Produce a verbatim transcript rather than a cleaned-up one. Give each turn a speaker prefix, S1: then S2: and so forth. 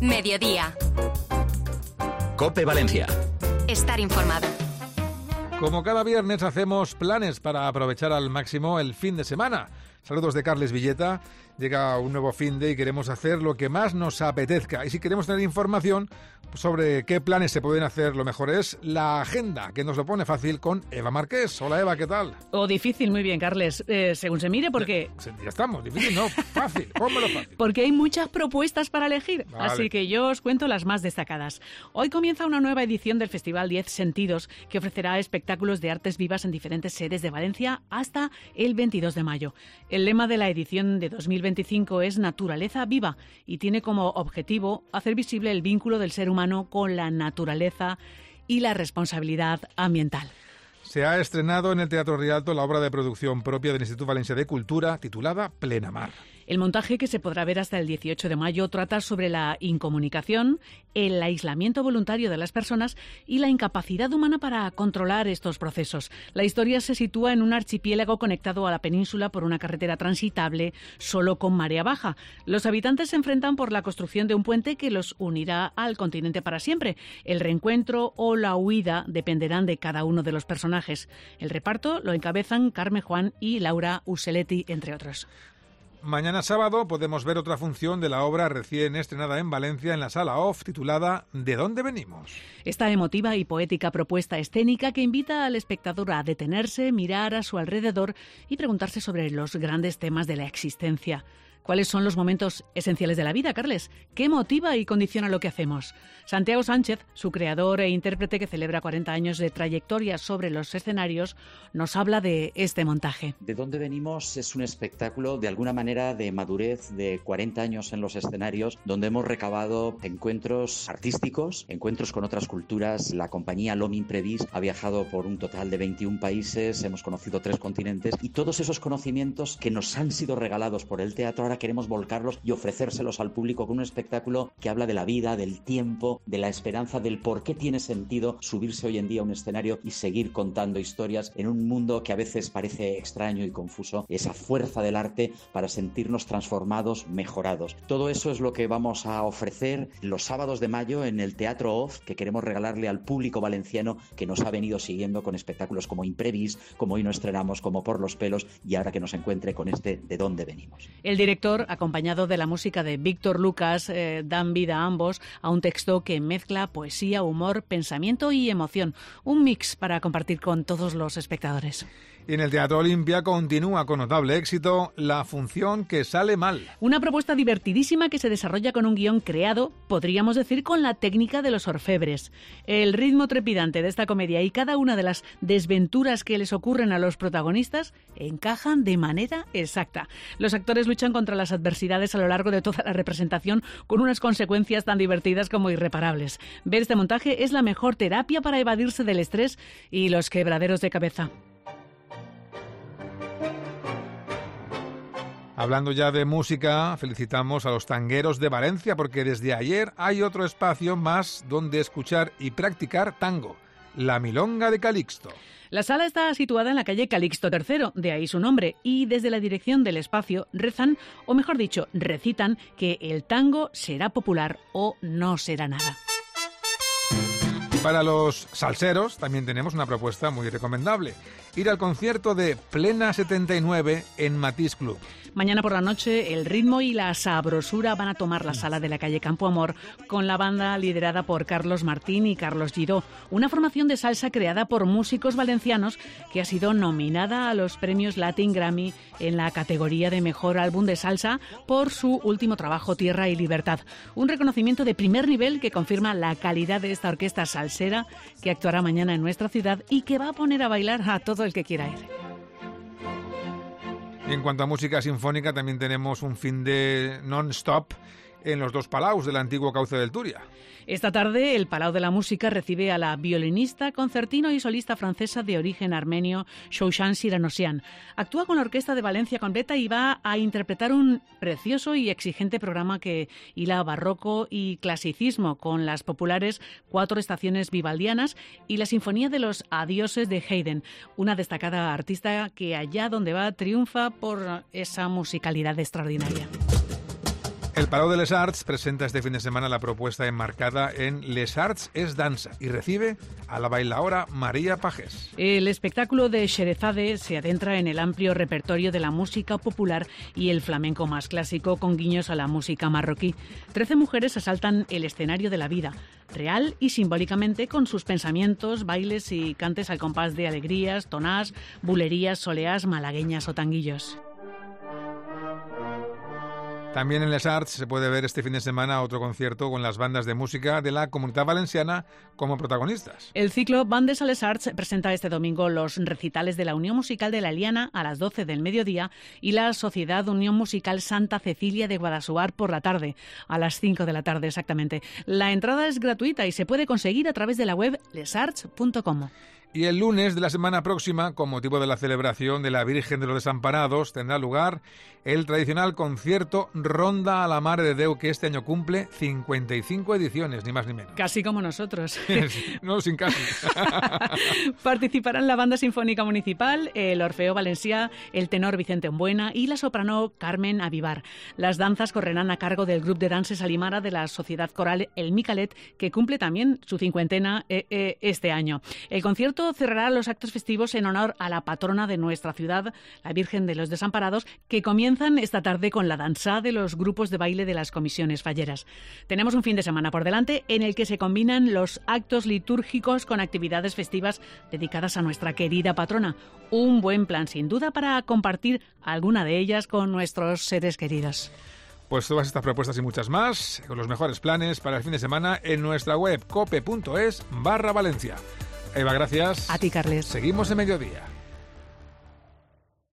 S1: Mediodía.
S2: COPE Valencia.
S1: Estar informado.
S3: Como cada viernes hacemos planes para aprovechar al máximo el fin de semana. Saludos de Carles Villeta. Llega un nuevo fin de y queremos hacer lo que más nos apetezca. Y si queremos tener información sobre qué planes se pueden hacer, lo mejor es la agenda, que nos lo pone fácil con Eva Marqués. Hola Eva, ¿qué tal?
S4: O difícil, muy bien, Carles. Eh, según se mire, porque...
S3: Ya, ya estamos, difícil no, fácil, pónmelo fácil.
S4: Porque hay muchas propuestas para elegir,
S3: Vale.
S4: Así que yo os cuento las más destacadas. Hoy comienza una nueva edición del Festival diez Sentidos, que ofrecerá espectáculos de artes vivas en diferentes sedes de Valencia hasta el veintidós de mayo. El lema de la edición de dos mil veinticinco es Naturaleza Viva y tiene como objetivo hacer visible el vínculo del ser humano con la naturaleza y la responsabilidad ambiental.
S3: Se ha estrenado en el Teatro Rialto la obra de producción propia del Instituto Valencià de Cultura titulada Plenamar.
S4: El montaje, que se podrá ver hasta el dieciocho de mayo, trata sobre la incomunicación, el aislamiento voluntario de las personas y la incapacidad humana para controlar estos procesos. La historia se sitúa en un archipiélago conectado a la península por una carretera transitable solo con marea baja. Los habitantes se enfrentan por la construcción de un puente que los unirá al continente para siempre. El reencuentro o la huida dependerán de cada uno de los personajes. El reparto lo encabezan Carme Juan y Laura Uceletti, entre otros.
S3: Mañana sábado podemos ver otra función de la obra recién estrenada en Valencia en la Sala Off, titulada ¿De dónde venimos?
S4: Esta emotiva y poética propuesta escénica que invita al espectador a detenerse, mirar a su alrededor y preguntarse sobre los grandes temas de la existencia. ¿Cuáles son los momentos esenciales de la vida, Carles? ¿Qué motiva y condiciona lo que hacemos? Santiago Sánchez, su creador e intérprete que celebra cuarenta años de trayectoria sobre los escenarios, nos habla de este montaje.
S5: ¿De dónde venimos? Es un espectáculo de alguna manera de madurez de cuarenta años en los escenarios, donde hemos recabado encuentros artísticos, encuentros con otras culturas. La compañía L'Homme Imprevis ha viajado por un total de veintiún países, hemos conocido tres continentes y todos esos conocimientos que nos han sido regalados por el teatro ahora queremos volcarlos y ofrecérselos al público con un espectáculo que habla de la vida, del tiempo, de la esperanza, del por qué tiene sentido subirse hoy en día a un escenario y seguir contando historias en un mundo que a veces parece extraño y confuso. Esa fuerza del arte para sentirnos transformados, mejorados. Todo eso es lo que vamos a ofrecer los sábados de mayo en el Teatro Off, que queremos regalarle al público valenciano que nos ha venido siguiendo con espectáculos como Imprevis, como hoy no estrenamos, como Por los pelos, y ahora que nos encuentre con este ¿De dónde venimos?
S4: El director, acompañado de la música de Víctor Lucas, eh, dan vida a ambos a un texto que mezcla poesía, humor, pensamiento y emoción. Un mix para compartir con todos los espectadores.
S3: Y en el Teatro Olimpia continúa con notable éxito La función que sale mal.
S4: Una propuesta divertidísima que se desarrolla con un guión creado, podríamos decir, con la técnica de los orfebres. El ritmo trepidante de esta comedia y cada una de las desventuras que les ocurren a los protagonistas encajan de manera exacta. Los actores luchan contra las adversidades a lo largo de toda la representación con unas consecuencias tan divertidas como irreparables. Ver este montaje es la mejor terapia para evadirse del estrés y los quebraderos de cabeza.
S3: Hablando ya de música, felicitamos a los tangueros de Valencia porque desde ayer hay otro espacio más donde escuchar y practicar tango, la Milonga de Calixto.
S4: La sala está situada en la calle Calixto tercero, de ahí su nombre, y desde la dirección del espacio rezan, o mejor dicho, recitan que el tango será popular o no será nada.
S3: Para los salseros también tenemos una propuesta muy recomendable. Ir al concierto de Plena setenta y nueve en Matisse Club.
S4: Mañana por la noche el ritmo y la sabrosura van a tomar la sala de la calle Campo Amor con la banda liderada por Carlos Martín y Carlos Giró, una formación de salsa creada por músicos valencianos que ha sido nominada a los premios Latin Grammy en la categoría de Mejor Álbum de Salsa por su último trabajo Tierra y Libertad. Un reconocimiento de primer nivel que confirma la calidad de esta orquesta salsera que actuará mañana en nuestra ciudad y que va a poner a bailar a todo el que quiera ir.
S3: Y en cuanto a música sinfónica, también tenemos un fin de non-stop en los dos palaus del antiguo Cauce del Turia.
S4: Esta tarde, el Palau de la Música recibe a la violinista, concertino y solista francesa de origen armenio, Shoushan Siranosian. Actúa con la Orquesta de Valencia completa y va a interpretar un precioso y exigente programa que hila barroco y clasicismo con las populares cuatro estaciones vivaldianas y la Sinfonía de los Adioses de Haydn, una destacada artista que allá donde va triunfa por esa musicalidad extraordinaria.
S3: El Palau de les Arts presenta este fin de semana la propuesta enmarcada en Les Arts es dansa y recibe a la bailaora María Pagés.
S4: El espectáculo de Sherezade se adentra en el amplio repertorio de la música popular y el flamenco más clásico, con guiños a la música marroquí. Trece mujeres asaltan el escenario de la vida, real y simbólicamente, con sus pensamientos, bailes y cantes al compás de alegrías, tonás, bulerías, soleás, malagueñas o tanguillos.
S3: También en Les Arts se puede ver este fin de semana otro concierto con las bandas de música de la Comunitat Valenciana como protagonistas.
S4: El ciclo Bandes a Les Arts presenta este domingo los recitales de la Unión Musical de la Eliana a las doce del mediodía y la Sociedad Unión Musical Santa Cecilia de Guadassuar por la tarde, a las cinco de la tarde exactamente. La entrada es gratuita y se puede conseguir a través de la web les arts punto com.
S3: Y el lunes de la semana próxima, con motivo de la celebración de la Virgen de los Desamparados, tendrá lugar el tradicional concierto Ronda a la Mare de Déu, que este año cumple cincuenta y cinco ediciones, ni más ni menos.
S4: Casi como nosotros.
S3: No, sin casi.
S4: Participarán la Banda Sinfónica Municipal, el Orfeo Valencià, el tenor Vicente Ombuena y la soprano Carmen Avivar. Las danzas correrán a cargo del Grup de Danses Alimara de la Sociedad Coral El Micalet, que cumple también su cincuentena eh, eh, este año. El concierto cerrará los actos festivos en honor a la patrona de nuestra ciudad, la Virgen de los Desamparados, que comienzan esta tarde con la danza de los grupos de baile de las comisiones falleras. Tenemos un fin de semana por delante en el que se combinan los actos litúrgicos con actividades festivas dedicadas a nuestra querida patrona. Un buen plan, sin duda, para compartir alguna de ellas con nuestros seres queridos.
S3: Pues todas estas propuestas y muchas más, con los mejores planes para el fin de semana en nuestra web cope punto es barra Valencia. Eva, gracias.
S4: A ti, Carles.
S3: Seguimos en mediodía.